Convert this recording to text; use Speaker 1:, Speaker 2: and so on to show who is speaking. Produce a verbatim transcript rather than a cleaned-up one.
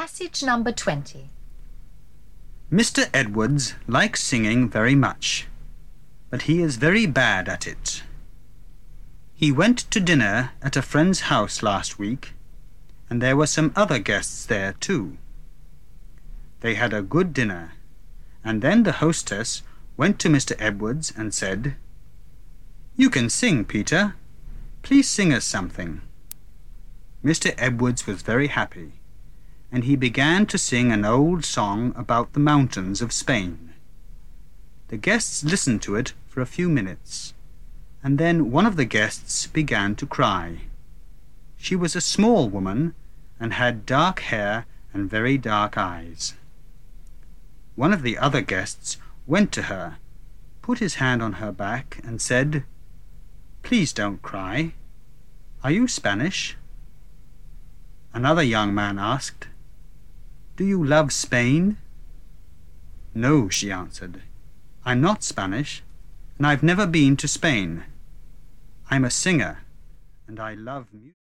Speaker 1: Passage number twenty.
Speaker 2: Mister Edwards likes singing very much, but he is very bad at it. He went to dinner at a friend's house last week, and there were some other guests there too. They had a good dinner, and then the hostess went to Mister Edwards and said, "You can sing, Peter. Please sing us something." Mister Edwards was very happy, and he began to sing an old song about the mountains of Spain. The guests listened to it for a few minutes, and then one of the guests began to cry. She was a small woman and had dark hair and very dark eyes. One of the other guests went to her, put his hand on her back, and said, "Please don't cry. Are you Spanish?" Another young man asked, "Do you love Spain?" "No," she answered. "I'm not Spanish, and I've never been to Spain. I'm a singer, and I love music."